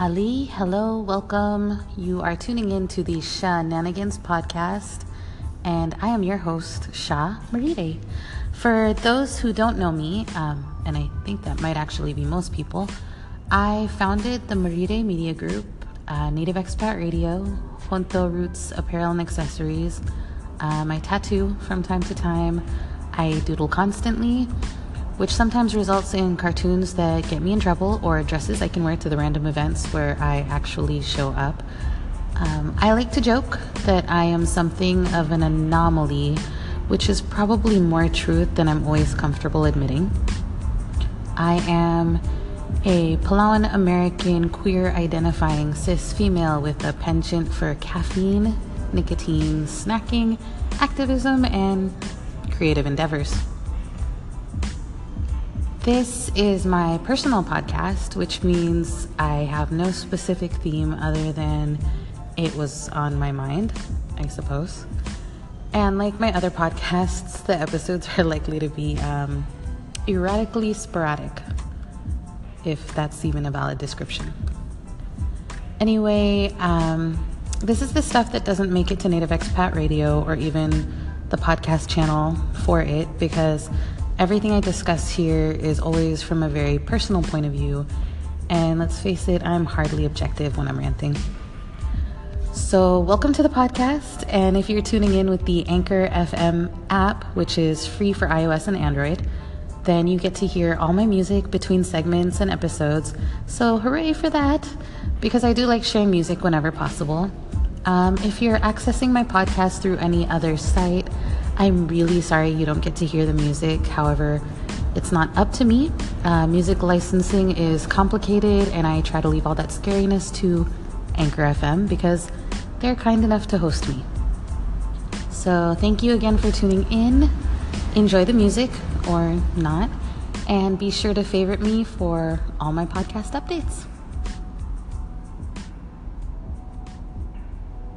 Ali, hello, welcome. You are tuning in to the Shenanigans podcast, and I am your host, Sha Marire. For those who don't know me, and I think that might actually be most people, I founded the Marire Media Group, Native Expat Radio, Honto Roots Apparel and Accessories. I tattoo from time to time. I doodle constantly, which sometimes results in cartoons that get me in trouble or dresses I can wear to the random events where I actually show up. I like to joke that I am something of an anomaly, which is probably more truth than I'm always comfortable admitting. I am a Palauan American queer identifying cis female with a penchant for caffeine, nicotine, snacking, activism, and creative endeavors. This is my personal podcast, which means I have no specific theme other than it was on my mind, I suppose. And like my other podcasts, the episodes are likely to be erratically sporadic, if that's even a valid description. Anyway, this is the stuff that doesn't make it to Native Expat Radio or even the podcast channel for it, because everything I discuss here is always from a very personal point of view, and let's face it, I'm hardly objective when I'm ranting. So welcome to the podcast, and if you're tuning in with the Anchor FM app, which is free for iOS and Android, then you get to hear all my music between segments and episodes, so hooray for that, because I do like sharing music whenever possible. If you're accessing my podcast through any other site, I'm really sorry you don't get to hear the music. However, it's not up to me. Music licensing is complicated, and I try to leave all that scariness to Anchor FM because they're kind enough to host me. So thank you again for tuning in. Enjoy the music, or not, and be sure to favorite me for all my podcast updates.